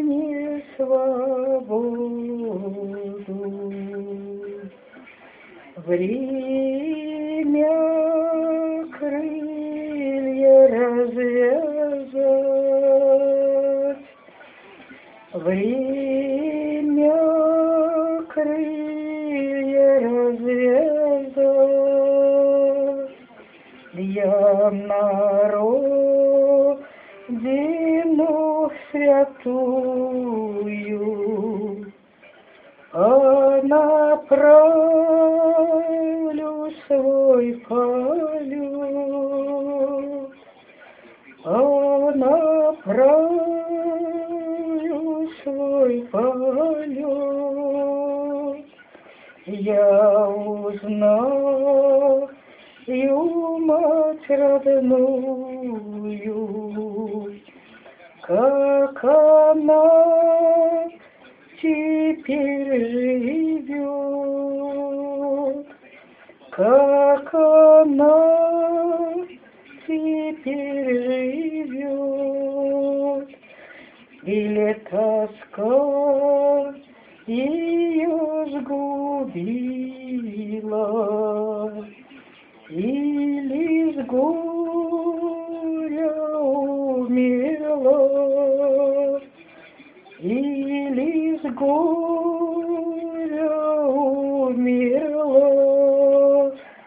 не свободу. Время крылья развязать, время крылья развязать. Я родину святую, направлю свой полет, направлю свой полет. Я узнаю мать родную, как она теперь живет, как она теперь живет. Или тоска ее сгубила, или с горя умерла, или с горя